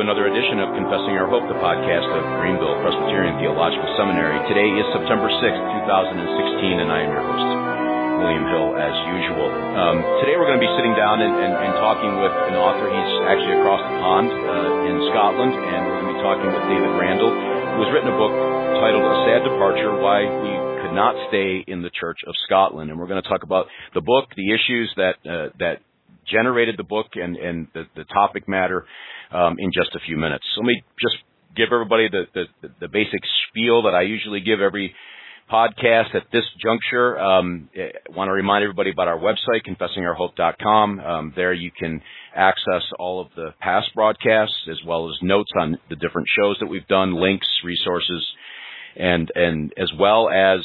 another edition of Confessing Our Hope, the podcast of Greenville Presbyterian Theological Seminary. Today is September 6th, 2016, and I am your host, William Hill, as usual. Today we're going to be sitting down and talking with an author. He's actually across the pond in Scotland, and we're going to be talking with David Randall, who has written a book titled A Sad Departure, Why We Could Not Stay in the Church of Scotland. And we're going to talk about the book, the issues that generated the book, and the topic matter in just a few minutes. So let me just give everybody the basic spiel that I usually give every podcast at this juncture. I want to remind everybody about our website, confessingourhope.com. There you can access all of the past broadcasts as well as notes on the different shows that we've done, links, resources, and as well as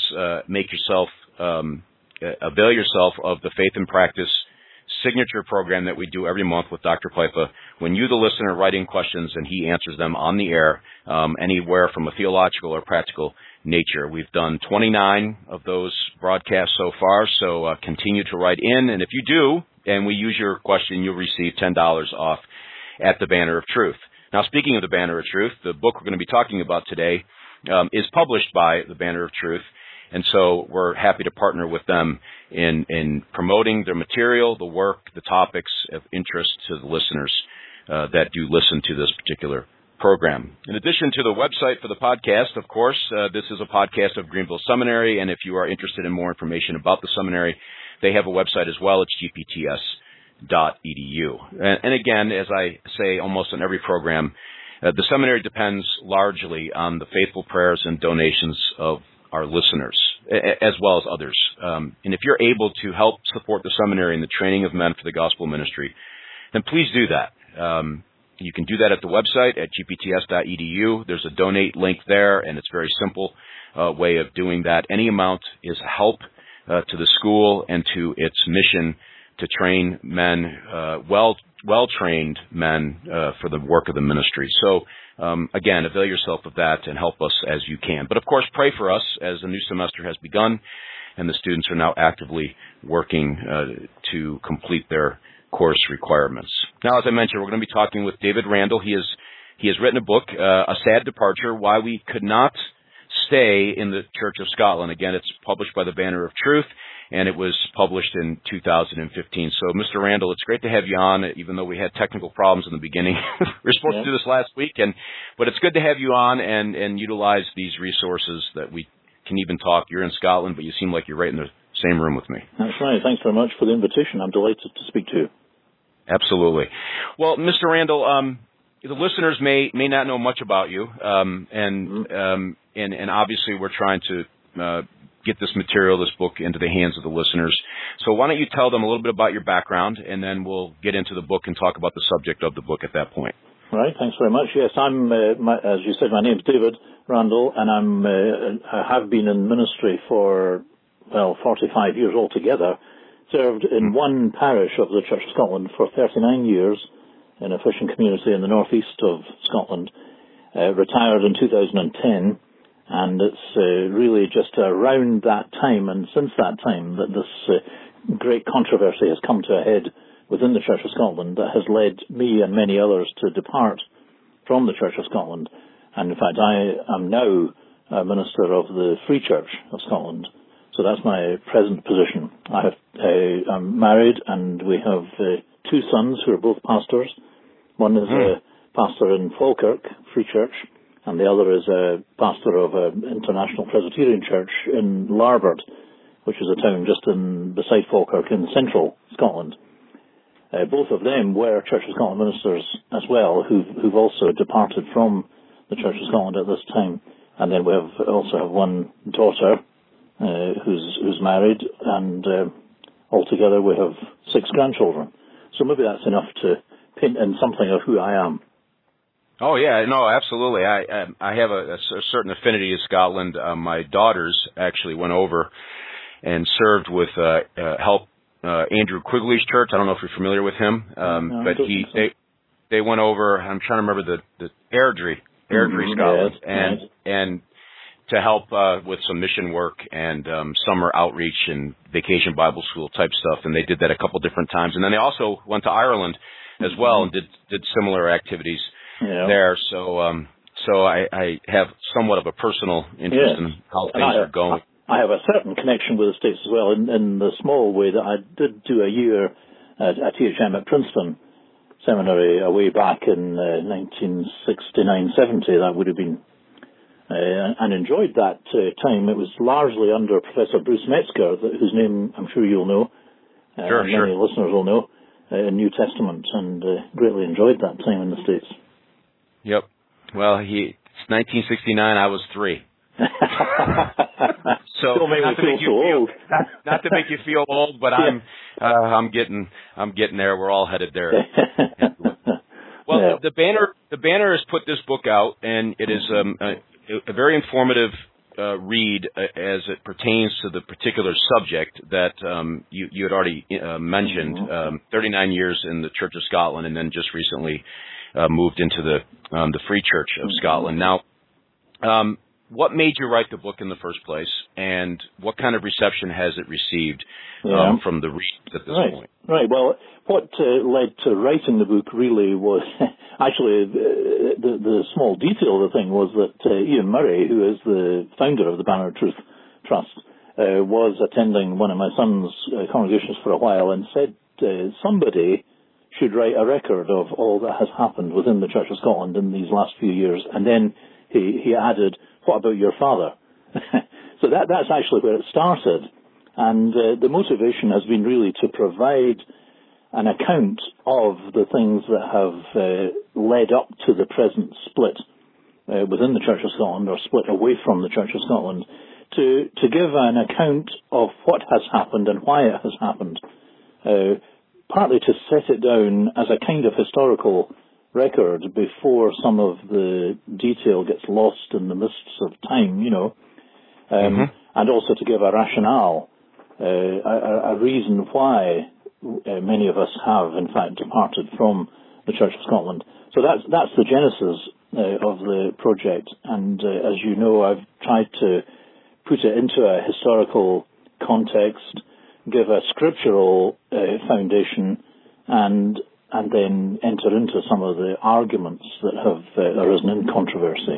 avail yourself of the Faith and Practice signature program that we do every month with Dr. Pipa. When you, the listener, write in questions and he answers them on the air, anywhere from a theological or practical nature. We've done 29 of those broadcasts so far, so continue to write in. And if you do, and we use your question, you'll receive $10 off at the Banner of Truth. Now, speaking of the Banner of Truth, the book we're going to be talking about today is published by the Banner of Truth. And so we're happy to partner with them in promoting their material, the work, the topics of interest to the listeners that do listen to this particular program. In addition to the website for the podcast, of course, this is a podcast of Greenville Seminary, and if you are interested in more information about the seminary, they have a website as well. It's gpts.edu. And again, as I say almost on every program, the seminary depends largely on the faithful prayers and donations of our listeners, as well as others. And if you're able to help support the seminary in the training of men for the gospel ministry, then please do that. You can do that at the website at gpts.edu. There's a donate link there, and it's a very simple way of doing that. Any amount is help to the school and to its mission to train men, well-trained men for the work of the ministry. So, again, avail yourself of that and help us as you can. But, of course, pray for us as the new semester has begun and the students are now actively working to complete their course requirements. Now, as I mentioned, we're going to be talking with David Randall. He has written a book, A Sad Departure, Why We Could Not Stay in the Church of Scotland. Again, it's published by the Banner of Truth, and it was published in 2015. So, Mr. Randall, it's great to have you on, even though we had technical problems in the beginning. We were supposed to do this last week, but it's good to have you on and utilize these resources that we can even talk. You're in Scotland, but you seem like you're right in the same room with me. That's right. Thanks very much for the invitation. I'm delighted to speak to you. Absolutely. Well, Mr. Randall, the listeners may not know much about you, and obviously we're trying to get this material, this book, into the hands of the listeners. So why don't you tell them a little bit about your background, and then we'll get into the book and talk about the subject of the book at that point. Right. Thanks very much. Yes, I'm, as you said, my name's David Randall, and I have been in ministry for 45 years altogether. Served in one parish of the Church of Scotland for 39 years in a fishing community in the northeast of Scotland. Retired in 2010, and it's really just around that time and since that time that this great controversy has come to a head within the Church of Scotland that has led me and many others to depart from the Church of Scotland. And in fact, I am now a minister of the Free Church of Scotland. So that's my present position. I'm married, and we have two sons who are both pastors. One is a pastor in Falkirk Free Church, and the other is a pastor of an International Presbyterian Church in Larbert, which is a town just beside Falkirk in central Scotland. Both of them were Church of Scotland ministers as well, who've also departed from the Church of Scotland at this time. And then we also have one daughter who's married, and altogether we have 6 grandchildren. So maybe that's enough to paint in something of who I am. Oh yeah, no, absolutely. I have a certain affinity to Scotland. My daughters actually went over and served with Andrew Quigley's church. I don't know if you're familiar with him, but they went over. I'm trying to remember the Airdrie, Scotland, yes, and to help with some mission work and summer outreach and vacation Bible school type stuff. And they did that a couple different times. And then they also went to Ireland as well and did similar activities. there. So I have somewhat of a personal interest in how things are going. I have a certain connection with the States as well, in the small way that I did do a year at THM at Princeton Seminary way back in 1969-70. That would have been, and enjoyed that time. It was largely under Professor Bruce Metzger, whose name I'm sure you'll know, many listeners will know, in New Testament, and greatly enjoyed that time in the States. Yep. Well, it's 1969. I was 3. So not to make you feel old, but I'm getting there. We're all headed there. Well, the banner has put this book out, and it is a very informative read as it pertains to the particular subject that you had already mentioned. 39 years in the Church of Scotland, and then just recently moved into the Free Church of Scotland. Now, what made you write the book in the first place, and what kind of reception has it received from the readers at this point? Right. Well, what led to writing the book really was actually the small detail of the thing was that Ian Murray, who is the founder of the Banner of Truth Trust, was attending one of my son's congregations for a while and said somebody should write a record of all that has happened within the Church of Scotland in these last few years. And then he added, "What about your father?" So that's actually where it started. And the motivation has been really to provide an account of the things that have led up to the present split within the Church of Scotland, or split away from the Church of Scotland, to give an account of what has happened and why it has happened, partly to set it down as a kind of historical record before some of the detail gets lost in the mists of time, and also to give a rationale, a reason why many of us have, in fact, departed from the Church of Scotland. So that's the genesis of the project, and as you know, I've tried to put it into a historical context, give a scriptural foundation, and then enter into some of the arguments that have arisen in controversy.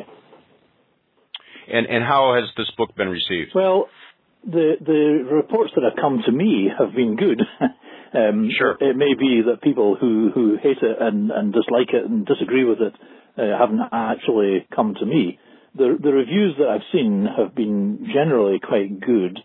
And how has this book been received? Well, the reports that have come to me have been good. Sure. It may be that people who hate it and dislike it and disagree with it haven't actually come to me. The reviews that I've seen have been generally quite good.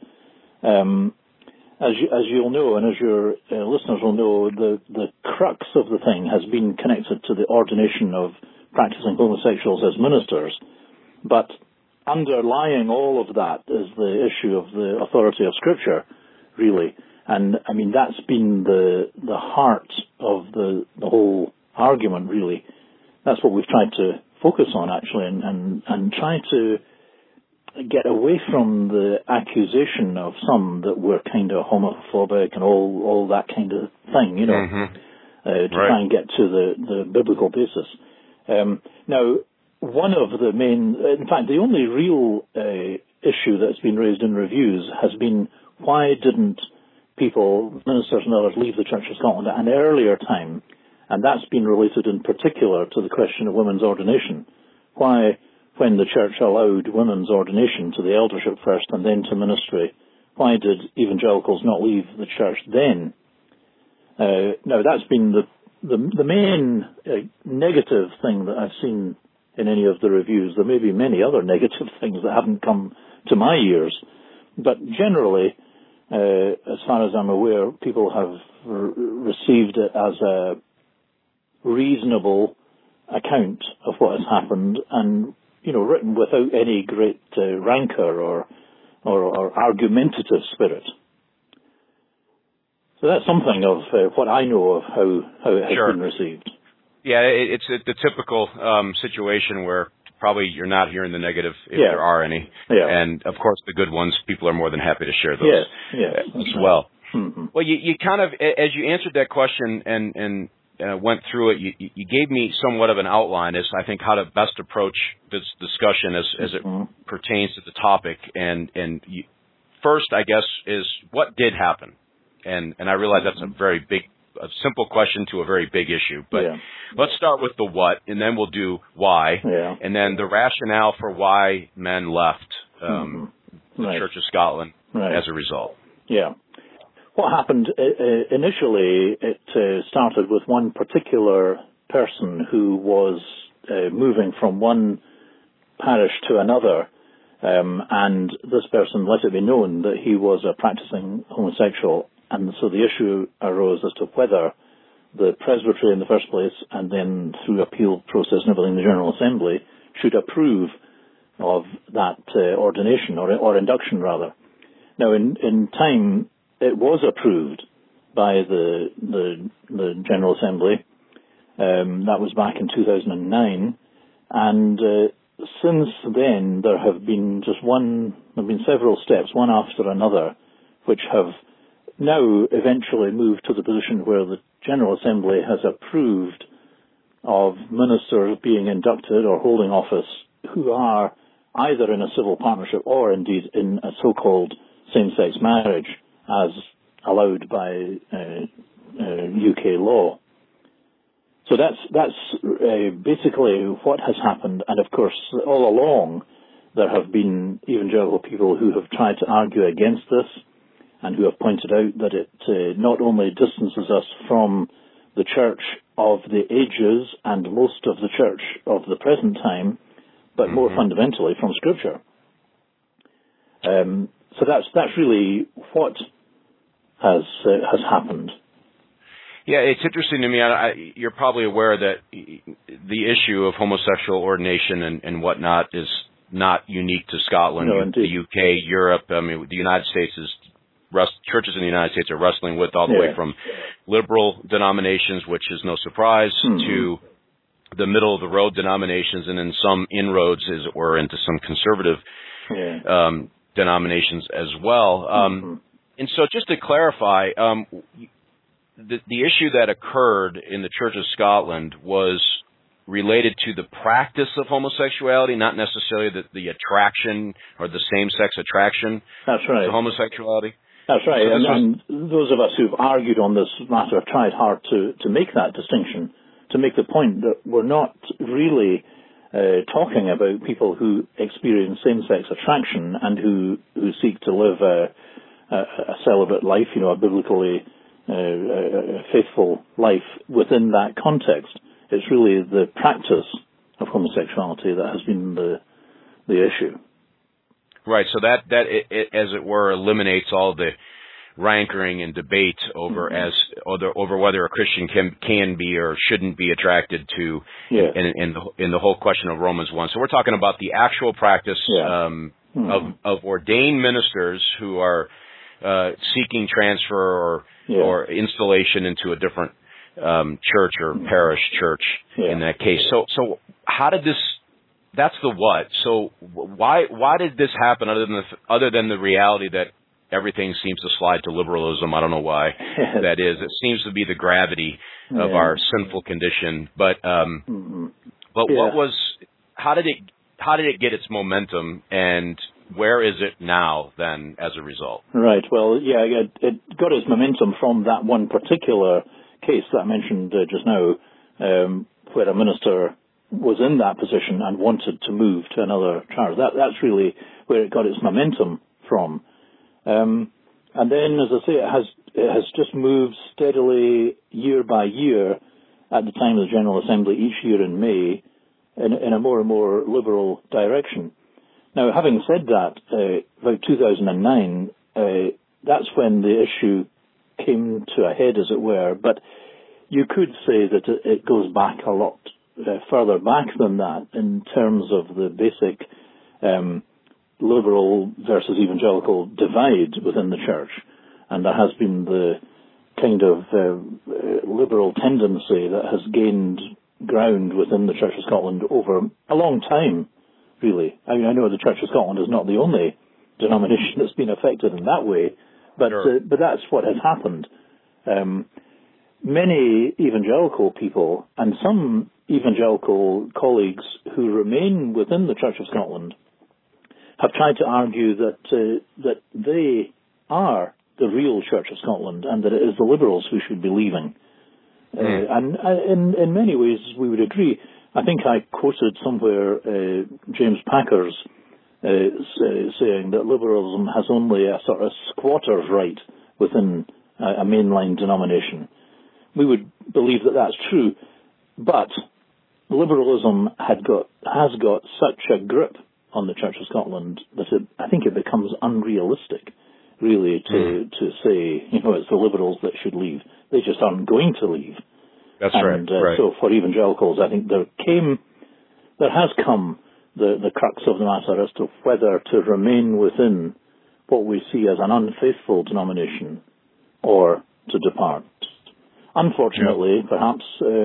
As you'll know, and as your listeners will know, the crux of the thing has been connected to the ordination of practicing homosexuals as ministers. But underlying all of that is the issue of the authority of Scripture, really. And, I mean, that's been the heart of the whole argument, really. That's what we've tried to focus on, actually, and try to get away from the accusation of some that we're kind of homophobic and all that kind of thing, to try and get to the biblical basis. Now, one of the main, in fact, the only real issue that's been raised in reviews has been why didn't people, ministers and others, leave the Church of Scotland at an earlier time? And that's been related in particular to the question of women's ordination. Why, when the Church allowed women's ordination to the eldership first and then to ministry, why did evangelicals not leave the Church then? Now, that's been the main negative thing that I've seen in any of the reviews. There may be many other negative things that haven't come to my ears, but generally, as far as I'm aware, people have received it as a reasonable account of what has happened, and written without any great rancor or argumentative spirit. So that's something of what I know of how it has been received. Yeah, it's the typical situation where probably you're not hearing the negative if there are any. Yeah. And, of course, the good ones, people are more than happy to share those as well. Mm-hmm. Well, you kind of, as you answered that question and went through it, you gave me somewhat of an outline as I think how to best approach this discussion as it pertains to the topic. And first, I guess, is what did happen? And I realize that's a very big a simple question to a very big issue. But yeah. let's start with the what, and then we'll do why, yeah. and then the rationale for why men left the right. Church of Scotland right. as a result. Yeah. What happened initially, it started with one particular person who was moving from one parish to another, and this person let it be known that he was a practicing homosexual, and so the issue arose as to whether the presbytery in the first place, and then through appeal process and everything, the General Assembly should approve of that ordination, or induction rather. Now, in time, it was approved by the General Assembly. That was back in 2009, and since then there have been several steps, one after another, which have now eventually moved to the position where the General Assembly has approved of ministers being inducted or holding office who are either in a civil partnership or indeed in a so-called same-sex marriage as allowed by UK law. So that's basically what has happened. And of course, all along, there have been evangelical people who have tried to argue against this and who have pointed out that it not only distances us from the church of the ages and most of the church of the present time, but more fundamentally from Scripture. So that's really what has happened. Yeah, it's interesting to me. You're probably aware that the issue of homosexual ordination and whatnot is not unique to Scotland, the UK, Europe. I mean, the United States churches in the United States are wrestling with all the way from liberal denominations, which is no surprise, to the middle of the road denominations, and then some inroads, as it were, into some conservative denominations as well. And so, just to clarify, the issue that occurred in the Church of Scotland was related to the practice of homosexuality, not necessarily the attraction or the same-sex attraction to homosexuality. That's right. So and those of us who've argued on this matter have tried hard to make that distinction, to make the point that we're not really talking about people who experience same-sex attraction and who seek to live a celibate life, a biblically faithful life within that context. It's really the practice of homosexuality that has been the issue. Right. So that as it were, eliminates all the rancor and debate over over whether a Christian can be or shouldn't be attracted to in the whole question of Romans 1. So we're talking about the actual practice of ordained ministers who are seeking transfer or installation into a different church or parish church in that case. So how did this? That's the what. So why did this happen? Other than the reality that everything seems to slide to liberalism. I don't know why that is. It seems to be the gravity of our sinful condition. But what was? How did it get its momentum, and where is it now then as a result? Right. Well, it got its momentum from that one particular case that I mentioned just now, where a minister was in that position and wanted to move to another charge. That's really where it got its momentum from. And then, as I say, it has just moved steadily year by year at the time of the General Assembly each year in May in a more and more liberal direction. Now, having said that, about 2009, that's when the issue came to a head, as it were, but you could say that it goes back a lot further back than that in terms of the basic liberal versus evangelical divide within the church. And there has been the kind of liberal tendency that has gained ground within the Church of Scotland over a long time, really. I mean, I know the Church of Scotland is not the only denomination that's been affected in that way, but that's what has happened. Many evangelical people and some evangelical colleagues who remain within the Church of Scotland have tried to argue that they are the real Church of Scotland, and that it is the Liberals who should be leaving. And in many ways, we would agree. I think I quoted somewhere James Packer's saying that liberalism has only a sort of squatter's right within a mainline denomination. We would believe that that's true, but liberalism has got such a grip on the Church of Scotland that I think it becomes unrealistic, really, to say, it's the Liberals that should leave. They just aren't going to leave. That's right. So for evangelicals, I think there has come the crux of the matter as to whether to remain within what we see as an unfaithful denomination or to depart. Unfortunately, perhaps,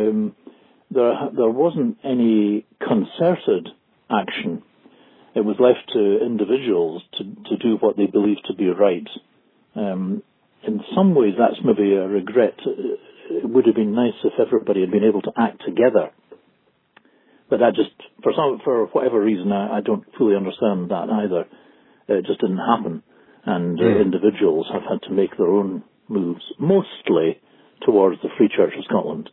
there wasn't any concerted action. It was left to individuals to do what they believed to be right. In some ways, that's maybe a regret. It would have been nice if everybody had been able to act together. But that just, for whatever reason, I don't fully understand that either. It just didn't happen. And individuals have had to make their own moves, mostly towards the Free Church of Scotland.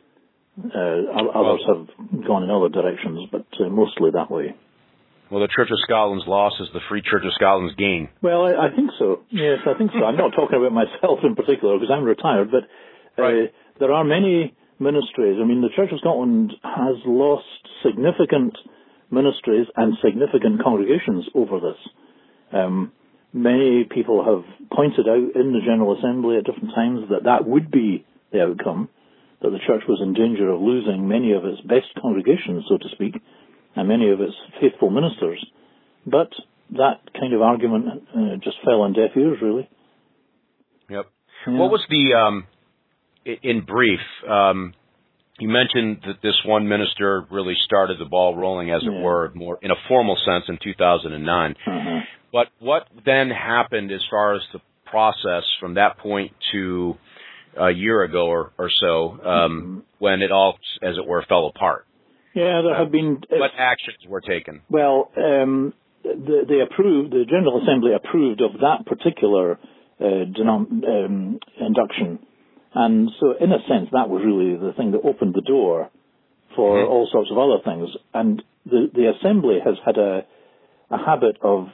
Others have gone in other directions, but mostly that way. Well, the Church of Scotland's loss is the Free Church of Scotland's gain. Well, I think so. Yes, I think so. I'm not talking about myself in particular because I'm retired, but there are many ministries. I mean, the Church of Scotland has lost significant ministries and significant congregations over this. Many people have pointed out in the General Assembly at different times that would be the outcome, that the Church was in danger of losing many of its best congregations, so to speak, and many of its faithful ministers. But that kind of argument just fell on deaf ears, really. Yep. Yeah. What was the, in brief, you mentioned that this one minister really started the ball rolling, as it were, more in a formal sense in 2009. But what then happened as far as the process from that point to a year ago or so, when it all, as it were, fell apart? Yeah, there have been... what actions were taken? Well, the General Assembly approved of that particular induction. And so, in a sense, that was really the thing that opened the door for all sorts of other things. And the Assembly has had a habit of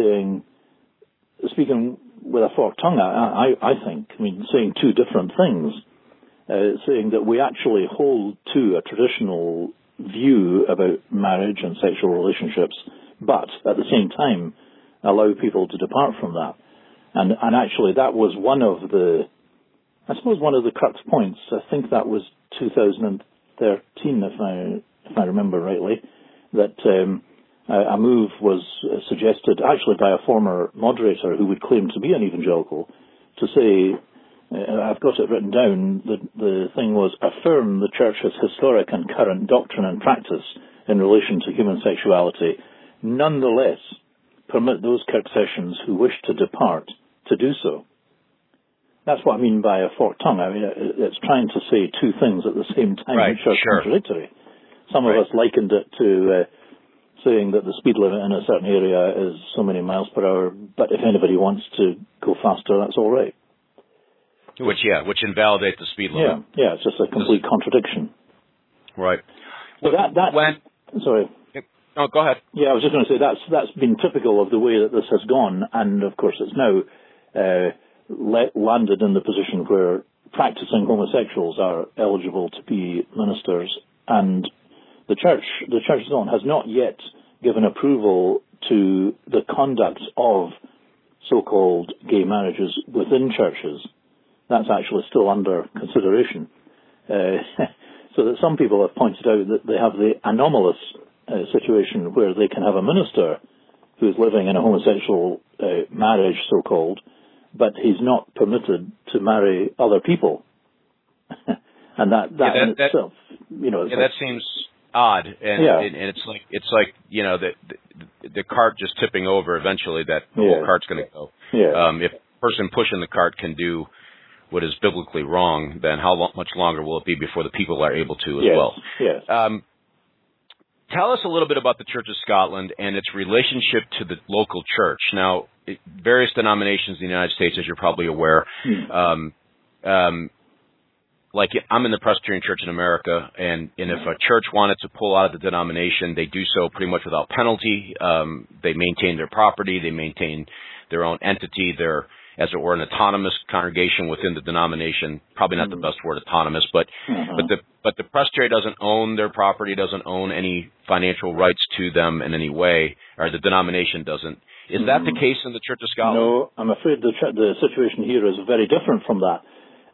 speaking with a forked tongue, I think, saying two different things, saying that we actually hold to a traditional view about marriage and sexual relationships, but at the same time allow people to depart from that. And actually that was one of the crux points. I think that was 2013, if I remember rightly, that a move was suggested actually by a former moderator who would claim to be an evangelical to say, I've got it written down, the thing was, affirm the Church's historic and current doctrine and practice in relation to human sexuality, nonetheless permit those Kirk sessions who wish to depart to do so. That's what I mean by a forked tongue. I mean, it's trying to say two things at the same time, which are contradictory. Some of us likened it to saying that the speed limit in a certain area is so many miles per hour, but if anybody wants to go faster, that's all right. Which invalidates the speed limit. Yeah, it's just a complete contradiction. Right. Well, sorry. No, go ahead. Yeah, I was just going to say that's been typical of the way that this has gone, and of course it's now landed in the position where practicing homosexuals are eligible to be ministers, and the Church of Scotland has not yet given approval to the conduct of so-called gay marriages within churches. That's actually still under consideration. So that some people have pointed out that they have the anomalous situation where they can have a minister who's living in a homosexual marriage, so-called, but he's not permitted to marry other people. And that in itself, that seems odd, and it's like the cart just tipping over. Eventually, that the whole cart's going to go. Yeah. If the person pushing the cart can do what is biblically wrong, then how much longer will it be before the people are able to as well? Yes. Tell us a little bit about the Church of Scotland and its relationship to the local church. Now, various denominations in the United States, as you're probably aware. Like I'm in the Presbyterian Church in America, and if a church wanted to pull out of the denomination, they do so pretty much without penalty. They maintain their property, they maintain their own entity. They're, as it were, an autonomous congregation within the denomination. Probably not the best word, autonomous, but the presbytery doesn't own their property, doesn't own any financial rights to them in any way, or the denomination doesn't. Is that the case in the Church of Scotland? No, I'm afraid the situation here is very different from that.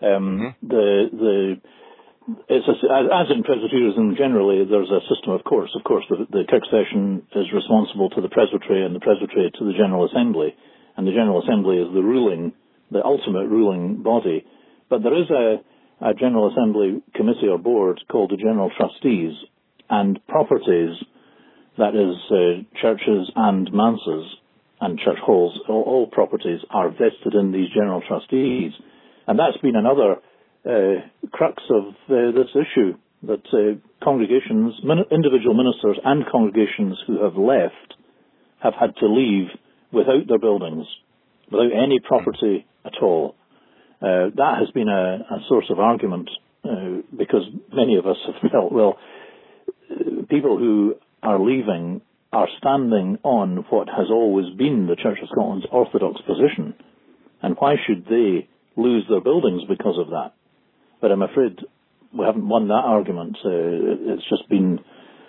As in Presbyterianism generally, there's a system of course. Of course, the Kirk Session is responsible to the Presbytery, and the Presbytery to the General Assembly, and the General Assembly is the ultimate ruling body. But there is a General Assembly committee or board called the General Trustees, and properties, that is churches and manses and church halls, all properties are vested in these General Trustees. And that's been another crux of this issue, that congregations, individual ministers and congregations who have left have had to leave without their buildings, without any property at all. That has been a source of argument because many of us have felt, well, people who are leaving are standing on what has always been the Church of Scotland's orthodox position, and why should they lose their buildings because of that? But I'm afraid we haven't won that argument. It's just been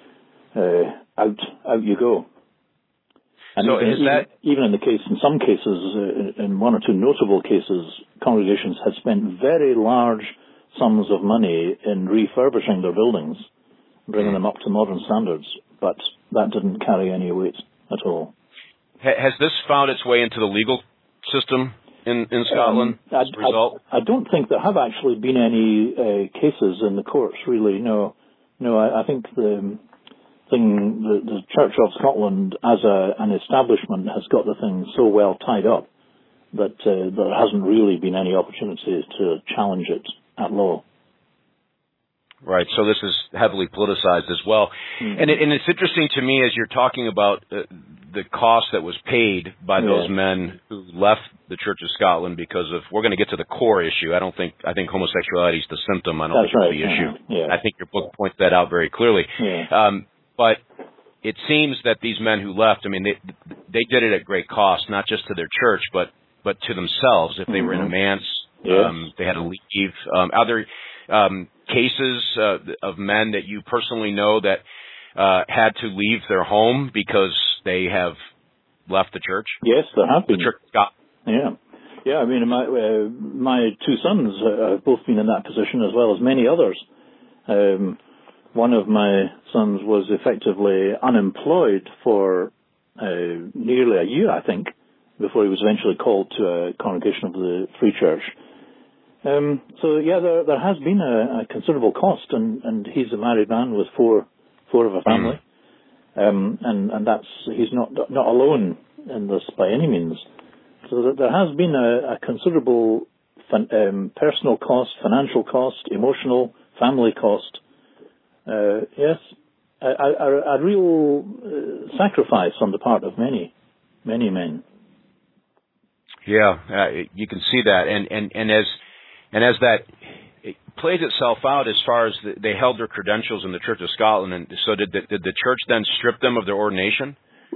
out you go. And so even in some cases, in one or two notable cases, congregations had spent very large sums of money in refurbishing their buildings, bringing them up to modern standards, but that didn't carry any weight at all. Has this found its way into the legal system in Scotland as a result? I don't think there have actually been any cases in the courts, really. No. I think the Church of Scotland as an establishment has got the thing so well tied up that there hasn't really been any opportunity to challenge it at law. Right, so this is heavily politicized as well. Mm-hmm. And it's interesting to me as you're talking about the cost that was paid by those men who left the Church of Scotland because of, we're going to get to the core issue. I think homosexuality is the symptom. I don't think it's the issue. Yeah. I think your book points that out very clearly. Yeah. But it seems that these men who left, I mean, they did it at great cost, not just to their church, but to themselves. If they were in a manse, they had to leave. Are there cases of men that you personally know that had to leave their home because they have left the church? Yes, there have been. The Church of Scotland. Yeah. I mean, my two sons have both been in that position, as well as many others. One of my sons was effectively unemployed for nearly a year, I think, before he was eventually called to a congregation of the Free Church. There has been a considerable cost, and he's a married man with four of a family, and he's not alone in this by any means. So there has been a considerable personal cost, financial cost, emotional, family cost. A real sacrifice on the part of many men. Yeah, you can see that, and as that it plays itself out, as far as they held their credentials in the Church of Scotland, and so did the church then strip them of their ordination?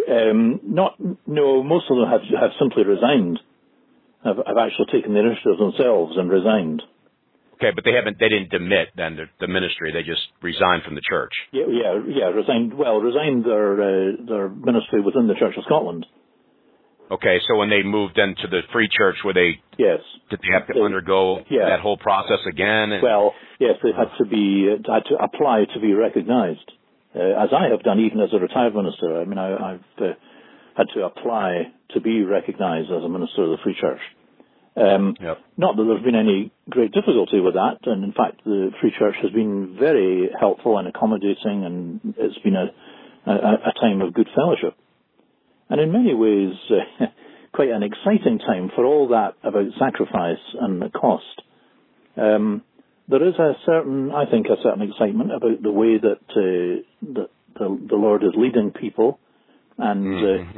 No, most of them have simply resigned. Have actually taken the initiative themselves and resigned. Okay, but they didn't demit then the ministry. They just resigned from the church. Yeah, resigned. Well, resigned their ministry within the Church of Scotland. Okay, so when they moved into the Free Church, did they have to undergo that whole process again? Well, yes, they had to apply to be recognised, as I have done even as a retired minister. I mean, I've had to apply to be recognised as a minister of the Free Church. Not that there's been any great difficulty with that, and in fact, the Free Church has been very helpful and accommodating, and it's been a time of good fellowship. And in many ways, quite an exciting time for all that about sacrifice and the cost. There is a certain excitement about the way that the Lord is leading people, and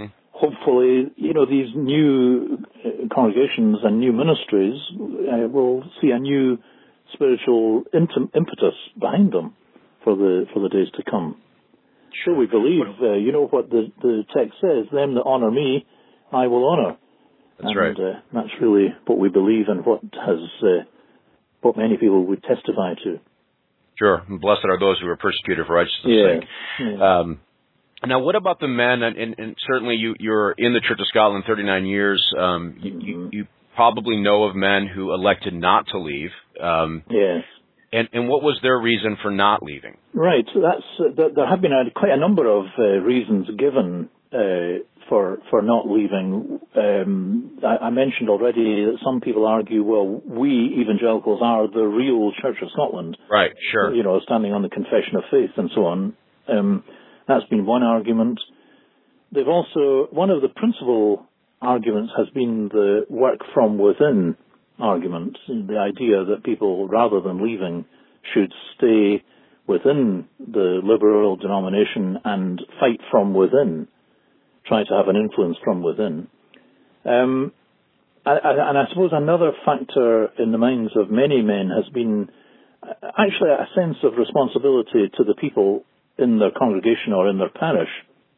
hopefully, these new congregations and new ministries will see a new spiritual impetus behind them for the days to come. So we believe, what the text says, them that honour me, I will honour. That's right. That's really what we believe and what many people would testify to. Sure. And blessed are those who are persecuted for righteousness' sake. Yeah. Now, what about the men? And certainly you're in the Church of Scotland 39 years. You probably know of men who elected not to leave. Yes. And what was their reason for not leaving? Right. So there have been quite a number of reasons given for not leaving. I mentioned already that some people argue, well, we evangelicals are the real Church of Scotland. Right. Sure. Standing on the Confession of Faith and so on. That's been one argument. They've also, one of the principal arguments has been the work from within argument, the idea that people, rather than leaving, should stay within the liberal denomination and fight from within, try to have an influence from within. And I suppose another factor in the minds of many men has been actually a sense of responsibility to the people in their congregation or in their parish,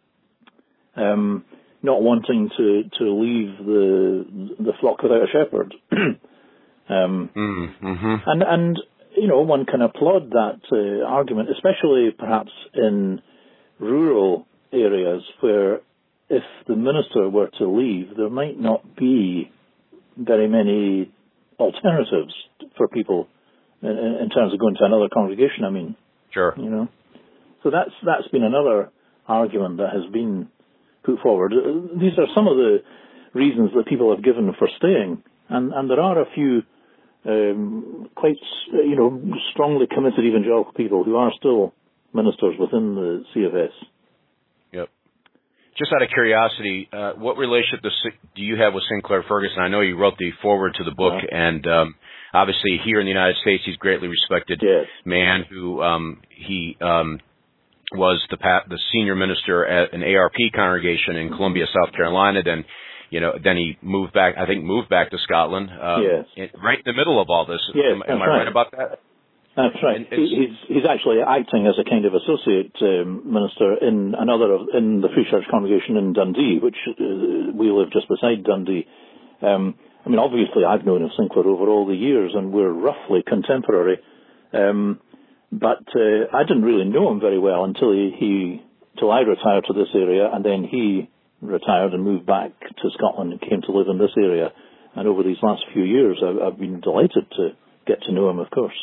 not wanting to leave the flock without a shepherd. And one can applaud that argument, especially perhaps in rural areas where if the minister were to leave, there might not be very many alternatives for people in terms of going to another congregation, I mean. Sure. So that's been another argument that has been put forward. These are some of the reasons that people have given for staying, and there are a few quite strongly committed evangelical people who are still ministers within the CFS. Yep. Just out of curiosity, what relationship do you have with Sinclair Ferguson? I know you wrote the foreword to the book, and obviously here in the United States, he's a greatly respected man who he was the senior minister at an ARP congregation in Columbia, South Carolina. Then he moved back to Scotland. Right in the middle of all this. Yes, am I right about that? That's right. He's actually acting as a kind of associate minister in the Free Church congregation in Dundee, which we live just beside Dundee. Obviously I've known of Sinclair over all the years, and we're roughly contemporary. But I didn't really know him very well until till I retired to this area, and then he retired and moved back to Scotland and came to live in this area. And over these last few years, I've been delighted to get to know him, of course.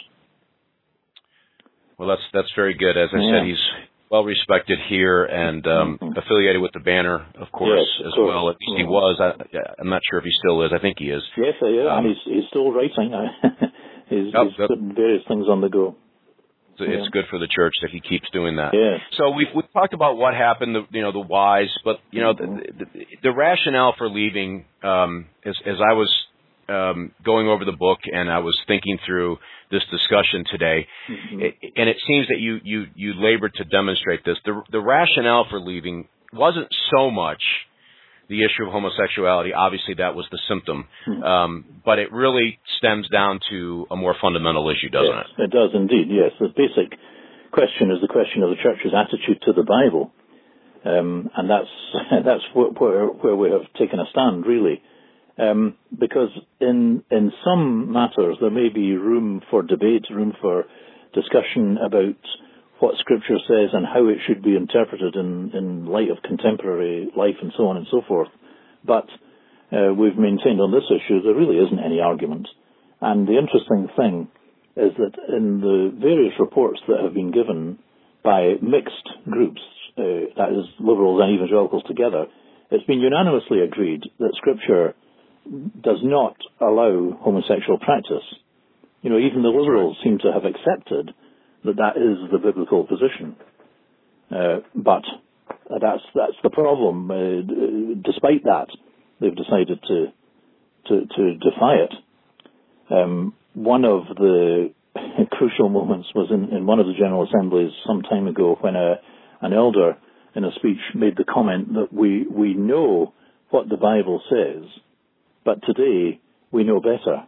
Well, that's very good. As I said, he's well respected here and affiliated with the Banner, of course, well. At least he was. I'm not sure if he still is. I think he is. Yes, and he's still writing. He's putting various things on the go. It's good for the church that he keeps doing that. Yeah. So we've talked about what happened, the whys, but the rationale for leaving. As I was going over the book and I was thinking through this discussion today, and it seems that you labored to demonstrate this. The rationale for leaving wasn't so much the issue of homosexuality. Obviously, that was the symptom, but it really stems down to a more fundamental issue, doesn't it? It does indeed. Yes, the basic question is the question of the church's attitude to the Bible, and that's where we have taken a stand, really. Because in some matters there may be room for debate, room for discussion about what Scripture says and how it should be interpreted in light of contemporary life and so on and so forth. But we've maintained on this issue there really isn't any argument. And the interesting thing is that in the various reports that have been given by mixed groups, that is liberals and evangelicals together, it's been unanimously agreed that Scripture does not allow homosexual practice. Even the liberals seem to have accepted that is the biblical position. But that's the problem. Despite that, they've decided to defy it. One of the crucial moments was in one of the General Assemblies some time ago when an elder in a speech, made the comment that we know what the Bible says, but today we know better.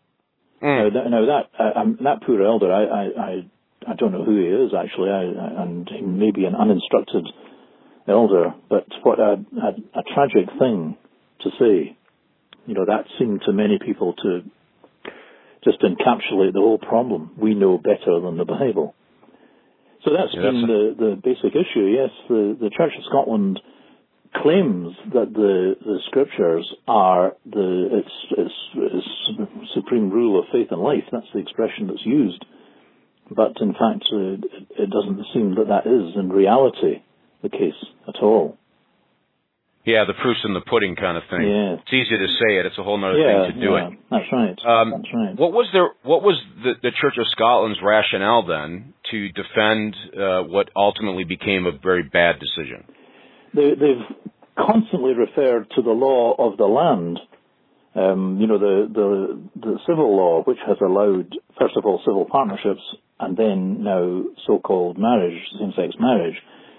That poor elder, I don't know who he is actually, and he may be an uninstructed elder, but what a tragic thing to say. That seemed to many people to just encapsulate the whole problem. We know better than the Bible. So that's been the basic issue. Yes, the Church of Scotland claims that the Scriptures are its supreme rule of faith and life. That's the expression that's used. But in fact, it doesn't seem that is in reality the case at all. Yeah, the proof's in the pudding kind of thing. Yeah. It's easy to say it. It's a whole other thing to do it. That's right. That's right. What was the Church of Scotland's rationale then to defend what ultimately became a very bad decision? They've constantly referred to the law of the land. The civil law, which has allowed, first of all, civil partnerships, and then now so-called marriage, same-sex marriage.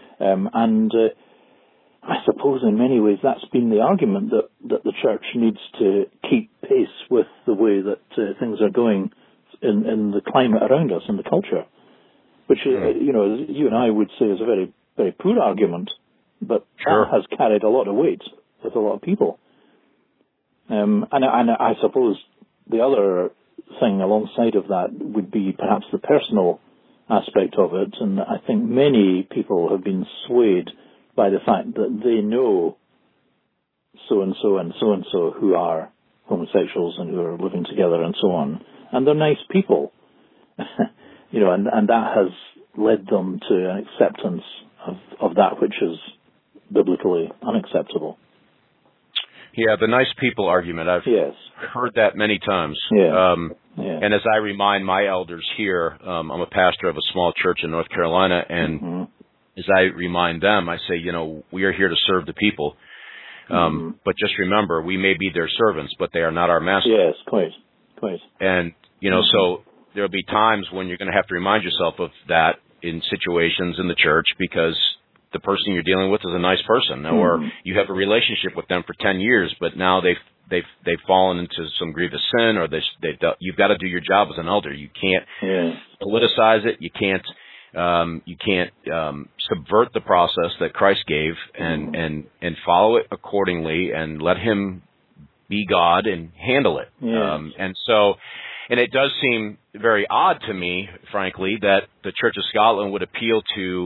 I suppose in many ways that's been the argument that the Church needs to keep pace with the way that things are going in the climate around us, in the culture, which, you and I would say is a very, very poor argument, but that has carried a lot of weight with a lot of people. And I suppose the other thing alongside of that would be perhaps the personal aspect of it, and I think many people have been swayed by the fact that they know so-and-so and so-and-so who are homosexuals and who are living together and so on. And they're nice people. And that has led them to an acceptance of that which is biblically unacceptable. Yeah, the nice people argument. I've heard that many times. And as I remind my elders here, I'm a pastor of a small church in North Carolina, and as I remind them, I say, we are here to serve the people. But just remember, we may be their servants, but they are not our master. Yes, quite. And, so there'll be times when you're going to have to remind yourself of that in situations in the church, because the person you're dealing with is a nice person, or you have a relationship with them for 10 years, but now they've fallen into some grievous sin, or you've got to do your job as an elder. You can't politicize it. You can't subvert the process that Christ gave and follow it accordingly and let Him be God and handle it. And it does seem very odd to me, frankly, that the Church of Scotland would appeal to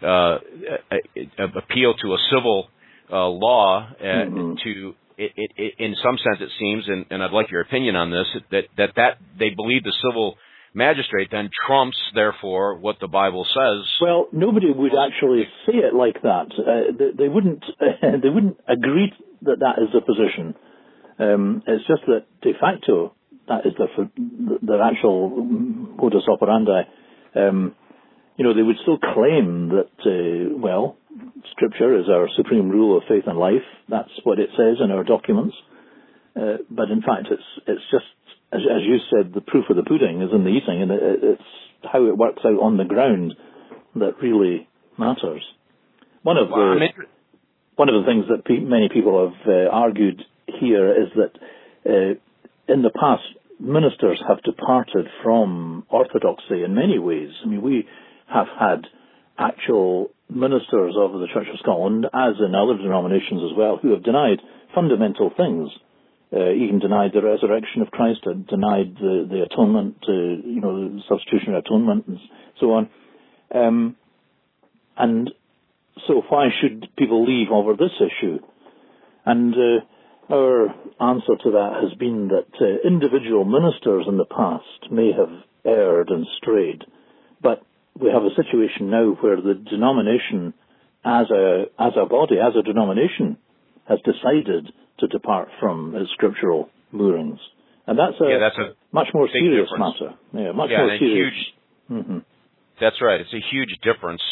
a civil law to. In some sense, it seems, and I'd like your opinion on this, that they believe the civil magistrate then trumps, therefore, what the Bible says. Well, nobody would actually say it like that. They wouldn't agree that is the position. It's just that de facto that is the actual modus operandi. They would still claim that Scripture is our supreme rule of faith and life. That's what it says in our documents. But in fact, it's just, as you said, the proof of the pudding is in the eating, and it's how it works out on the ground that really matters. One of the things that many people have argued here is that in the past, ministers have departed from orthodoxy in many ways. I mean, we have had actual ministers of the Church of Scotland, as in other denominations as well, who have denied fundamental things. Even denied the resurrection of Christ, denied the atonement, the substitutionary atonement, and so on. And so why should people leave over this issue? And our answer to that has been that individual ministers in the past may have erred and strayed, but we have a situation now where the denomination as a body, as a denomination, has decided to depart from its scriptural moorings. And that's a much more serious matter. Yeah, much more serious. That's right. It's a huge difference.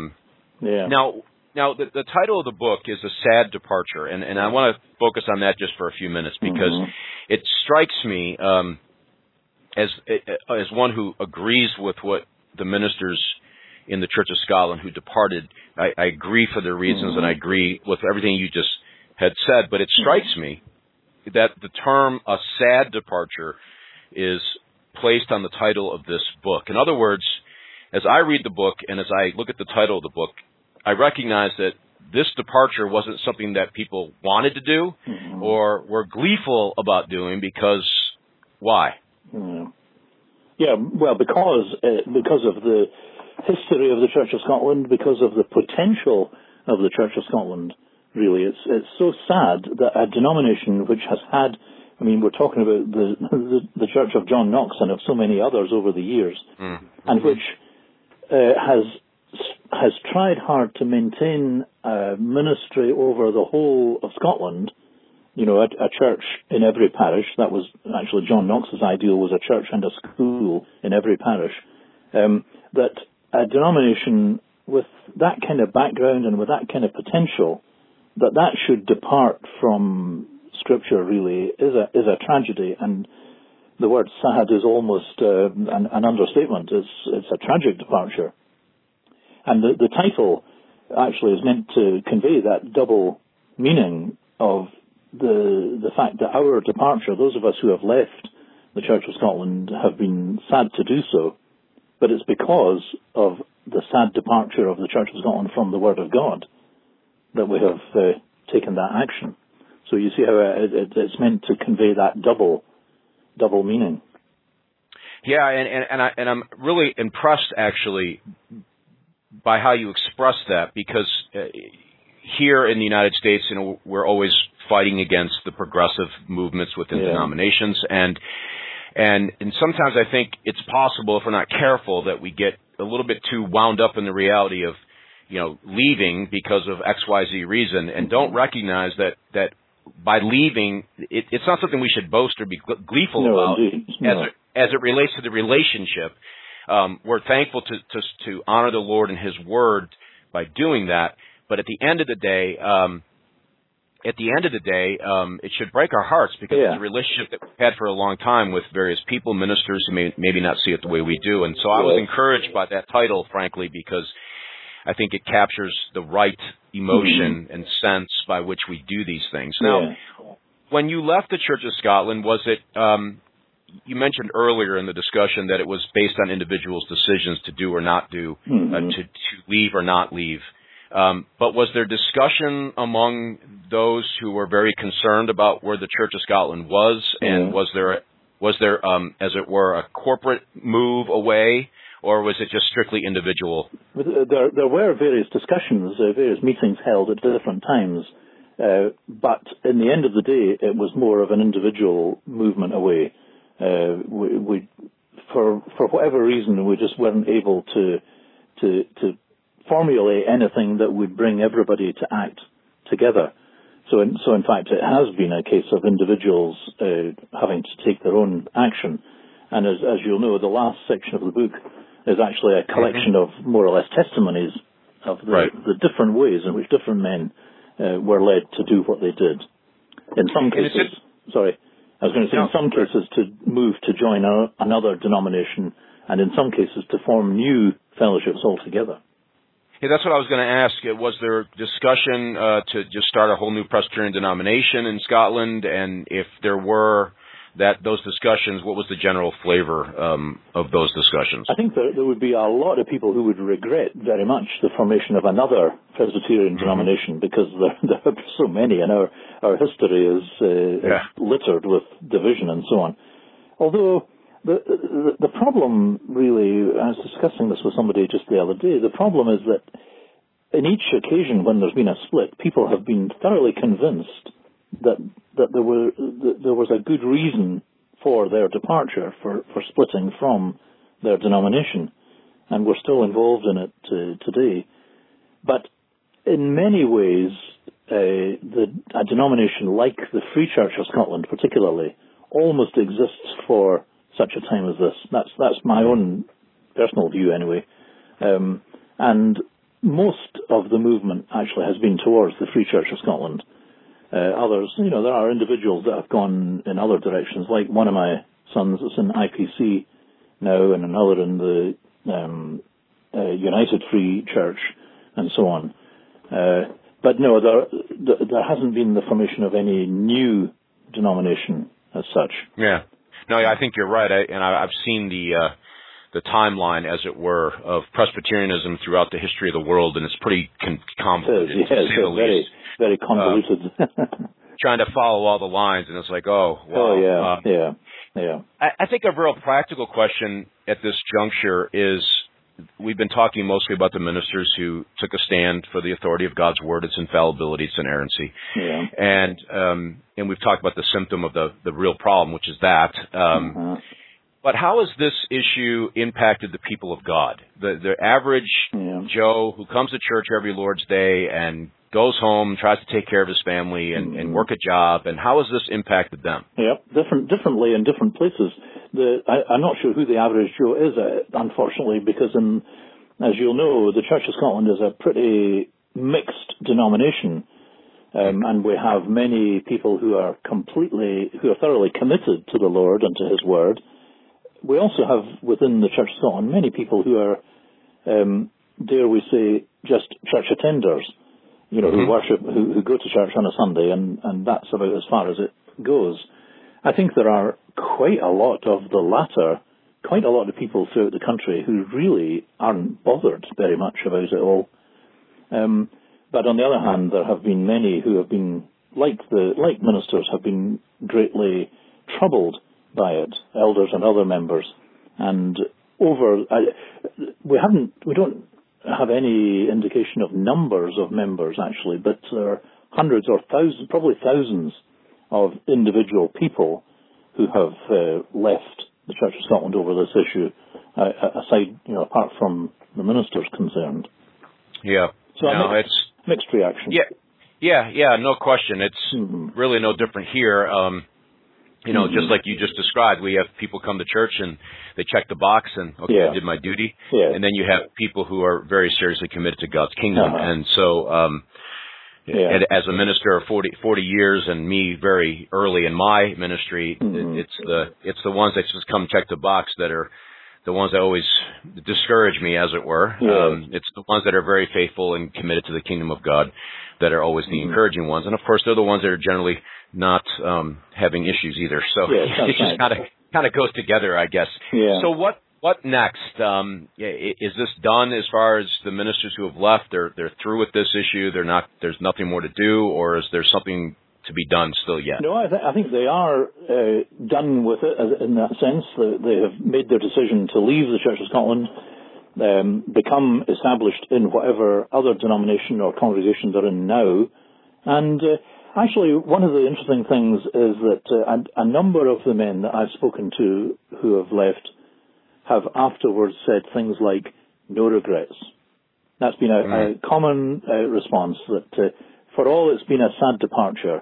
Now the title of the book is A Sad Departure, and I want to focus on that just for a few minutes, because it strikes me as one who agrees with what the ministers in the Church of Scotland who departed. I agree for their reasons, and I agree with everything you just had said, but it strikes me that the term "a sad departure" is placed on the title of this book. In other words, as I read the book and as I look at the title of the book, I recognize that this departure wasn't something that people wanted to do or were gleeful about doing because why? Yeah, well, because of the history of the Church of Scotland, because of the potential of the Church of Scotland, really. It's so sad that a denomination which has had, I mean, we're talking about the Church of John Knox and of so many others over the years, and which has tried hard to maintain a ministry over the whole of Scotland, you know, a church in every parish. That was actually John Knox's ideal, was a church and a school in every parish. That a denomination with that kind of background and with that kind of potential, that should depart from Scripture really is a tragedy. And the word sad is almost an understatement. It's a tragic departure. And the title actually is meant to convey that double meaning of the fact that our departure, those of us who have left the Church of Scotland, have been sad to do so, but it's because of the sad departure of the Church of Scotland from the Word of God that we have taken that action. So you see how it's meant to convey that double meaning. Yeah, and I'm really impressed actually by how you express that, because here in the United States, you know, we're always fighting against the progressive movements within denominations, and sometimes I think it's possible, if we're not careful, that we get a little bit too wound up in the reality of, you know, leaving because of XYZ reason, and don't recognize that by leaving, it's not something we should boast or be gleeful about. No. As it relates to the relationship. We're thankful to honor the Lord and His Word by doing that. But at the end of the day, it should break our hearts, because it's a relationship that we've had for a long time with various people, ministers who may maybe not see it the way we do. And so I was encouraged by that title, frankly, because I think it captures the right emotion and sense by which we do these things. Now, when you left the Church of Scotland, was it, you mentioned earlier in the discussion that it was based on individuals' decisions to do or not do, to leave or not leave. But was there discussion among those who were very concerned about where the Church of Scotland was, and was there, as it were, a corporate move away, or was it just strictly individual? There were various discussions, various meetings held at different times, but in the end of the day, it was more of an individual movement away. We for whatever reason, we just weren't able to formulate anything that would bring everybody to act together. So in fact, it has been a case of individuals having to take their own action. And as you'll know, the last section of the book is actually a collection of more or less testimonies of the different ways in which different men were led to do what they did. In some cases, in some cases to move to join another denomination, and in some cases to form new fellowships altogether. Yeah, that's what I was going to ask. Was there discussion to just start a whole new Presbyterian denomination in Scotland? And if there were those discussions, what was the general flavor of those discussions? I think there would be a lot of people who would regret very much the formation of another Presbyterian denomination, because there are so many, and our history is littered with division and so on. Although the problem, really, I was discussing this with somebody just the other day, the problem is that in each occasion when there's been a split, people have been thoroughly convinced that there was a good reason for their departure, for splitting from their denomination, and we're still involved in it today. But in many ways, a denomination like the Free Church of Scotland, particularly, almost exists for such a time as this. That's my own personal view, anyway. And most of the movement actually has been towards the Free Church of Scotland. Others, there are individuals that have gone in other directions, like one of my sons is in IPC now, and another in the United Free Church, and so on. But no, there hasn't been the formation of any new denomination as such. Yeah. No, I think you're right. I've seen the timeline, as it were, of Presbyterianism throughout the history of the world, and it's pretty convoluted. It is, yes, very, very convoluted. Trying to follow all the lines, and it's like, oh, wow. Yeah. I think a real practical question at this juncture is, we've been talking mostly about the ministers who took a stand for the authority of God's word, its infallibility, its inerrancy. Yeah. And we've talked about the symptom of the real problem, which is that. But how has this issue impacted the people of God? The average Joe who comes to church every Lord's Day and goes home, tries to take care of his family and work a job, and how has this impacted them? Yeah, differently in different places. I'm not sure who the average Joe is, unfortunately, because as you'll know, the Church of Scotland is a pretty mixed denomination, and we have many people who are thoroughly committed to the Lord and to His Word. We also have within the Church of Scotland many people who are, dare we say, just church attenders. Who worship, who go to church on a Sunday, and that's about as far as it goes. I think there are quite a lot of people throughout the country who really aren't bothered very much about it all. But on the other hand, there have been many who have been, like ministers, have been greatly troubled by it, elders and other members. And we don't have any indication of numbers of members, actually, but there are hundreds or thousands, probably thousands of individual people who have left the Church of Scotland over this issue, aside, apart from the ministers concerned. Yeah. So it's mixed reaction. Yeah, no question. It's really no different here. Just like you just described, we have people come to church and they check the box and, I did my duty. Yeah. And then you have people who are very seriously committed to God's kingdom. And so, as a minister of 40 years and me very early in my ministry, it's the ones that just come check the box that are the ones that always discourage me, as it were. It's the ones that are very faithful and committed to the kingdom of God that are always the encouraging ones. And of course, they're the ones that are generally not having issues either. So it just kind of goes together, I guess. Yeah. So what next? Is this done as far as the ministers who have left? They're through with this issue. There's nothing more to do, or is there something to be done still yet? No, I think they are done with it in that sense. They have made their decision to leave the Church of Scotland, become established in whatever other denomination or congregation they're in now. And actually, one of the interesting things is that a number of the men that I've spoken to who have left have afterwards said things like, no regrets. That's been a common response, that for all it's been a sad departure,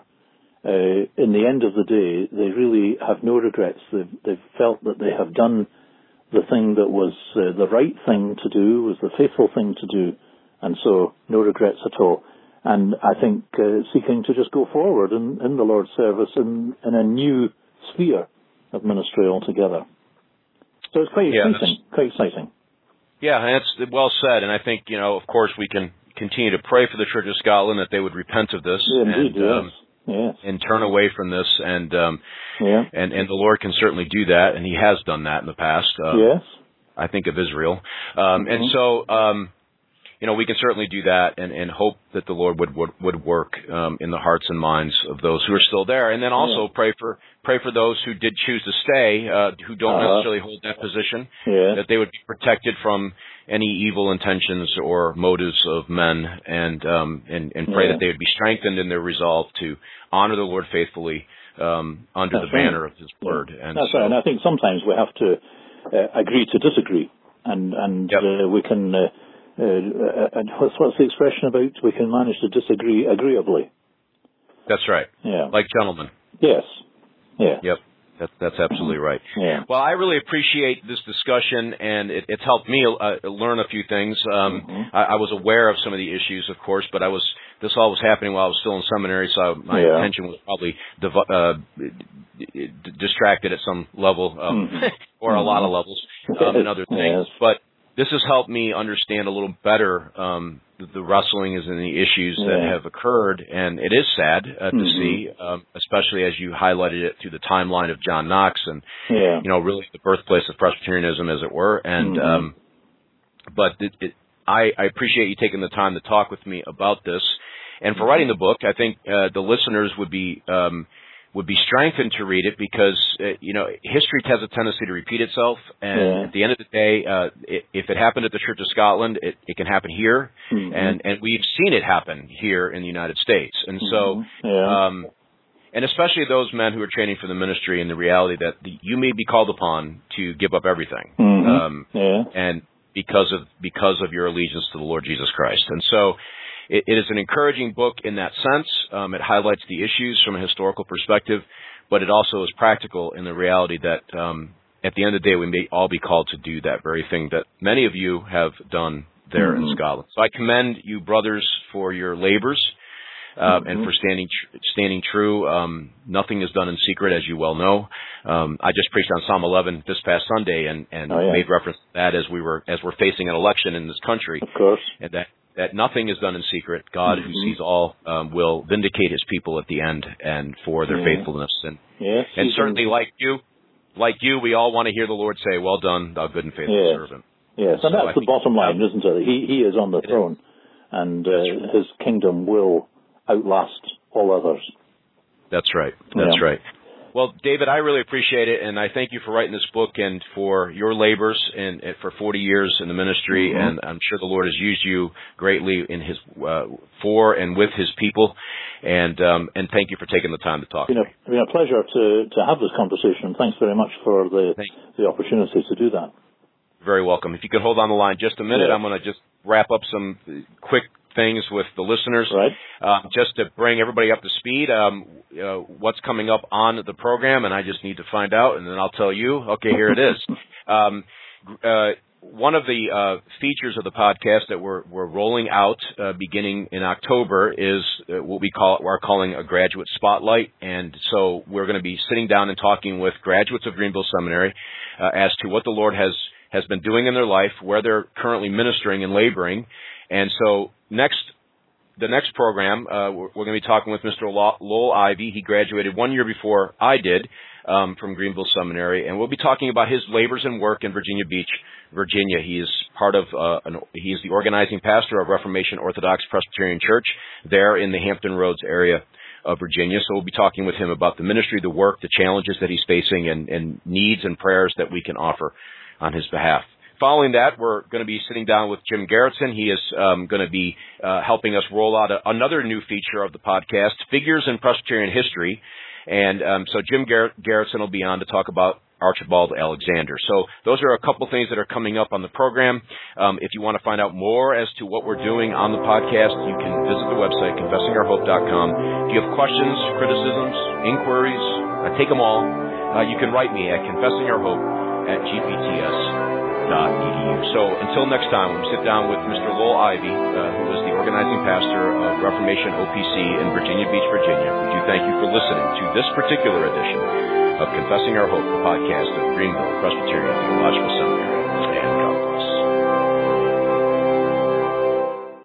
in the end of the day, they really have no regrets. They've felt that they have done the thing that was the right thing to do, was the faithful thing to do, and so no regrets at all. And I think seeking to just go forward in the Lord's service in a new sphere of ministry altogether. So it's quite exciting. Yeah, and it's well said. And I think, of course, we can continue to pray for the Church of Scotland that they would repent of this. Indeed, yes. And turn away from this, and the Lord can certainly do that, and He has done that in the past. Yes, I think of Israel, and so we can certainly do that, and hope that the Lord would work in the hearts and minds of those who are still there, and then also pray for those who did choose to stay, who don't necessarily hold that position, that they would be protected from any evil intentions or motives of men, and pray that they would be strengthened in their resolve to honor the Lord faithfully under the banner of His Word. And that's right. And I think sometimes we have to agree to disagree, and we can. What's the expression about? We can manage to disagree agreeably. That's right. Yeah. Like gentlemen. Yes. Yeah. Yep. That's absolutely right. Yeah. Well, I really appreciate this discussion, and it's helped me learn a few things. I was aware of some of the issues, of course, but this all was happening while I was still in seminary, so my attention was probably distracted at some level, or a lot of levels, and other things. But this has helped me understand a little better the wrestlings and the issues that have occurred, and it is sad to see, especially as you highlighted it through the timeline of John Knox and really the birthplace of Presbyterianism, as it were. And but I appreciate you taking the time to talk with me about this, and for writing the book. I think the listeners would be strengthened to read it because, history has a tendency to repeat itself. And at the end of the day, if it happened at the Church of Scotland, it can happen here. And we've seen it happen here in the United States. And so, and especially those men who are training for the ministry and the reality that you may be called upon to give up everything. And because of your allegiance to the Lord Jesus Christ. And so, it is an encouraging book in that sense. It highlights the issues from a historical perspective, but it also is practical in the reality that at the end of the day, we may all be called to do that very thing that many of you have done there in Scotland. So I commend you, brothers, for your labors and for standing true. Nothing is done in secret, as you well know. I just preached on Psalm 11 this past Sunday and made reference to that as we're facing an election in this country. Of course. And that nothing is done in secret. God, who sees all, will vindicate his people at the end and for their faithfulness. And certainly like you, we all want to hear the Lord say, "Well done, thou good and faithful servant." Yes, and that's the bottom line, isn't it? He is on the throne, and his kingdom will outlast all others. That's right. That's right. Well, David, I really appreciate it, and I thank you for writing this book and for your labors and for 40 years in the ministry. And I'm sure the Lord has used you greatly in His for and with His people. And thank you for taking the time to talk. It's been a pleasure to have this conversation. Thanks very much for the opportunity to do that. Very welcome. If you could hold on the line just a minute, I'm going to just wrap up some quick things with the listeners, just to bring everybody up to speed. What's coming up on the program, and I just need to find out, and then I'll tell you. Okay, here it is. One of the features of the podcast that we're rolling out beginning in October is what we're calling a graduate spotlight, and so we're going to be sitting down and talking with graduates of Greenville Seminary as to what the Lord has been doing in their life, where they're currently ministering and laboring. And so the next program, we're going to be talking with Mr. Lowell Ivy. He graduated 1 year before I did from Greenville Seminary, and we'll be talking about his labors and work in Virginia Beach, Virginia. He is he is the organizing pastor of Reformation Orthodox Presbyterian Church there in the Hampton Roads area of Virginia. So we'll be talking with him about the ministry, the work, the challenges that he's facing, and needs and prayers that we can offer on his behalf. Following that, we're going to be sitting down with Jim Garretson. He is going to be helping us roll out another new feature of the podcast, Figures in Presbyterian History. And so Jim Garretson will be on to talk about Archibald Alexander. So those are a couple things that are coming up on the program. If you want to find out more as to what we're doing on the podcast, you can visit the website, confessingourhope.com. If you have questions, criticisms, inquiries, take them all. You can write me at confessingourhope@gpts.edu. So until next time, when we sit down with Mr. Lowell Ivy, who is the organizing pastor of Reformation OPC in Virginia Beach, Virginia, we do thank you for listening to this particular edition of Confessing Our Hope, the podcast of Greenville Presbyterian Theological Seminary. And God bless.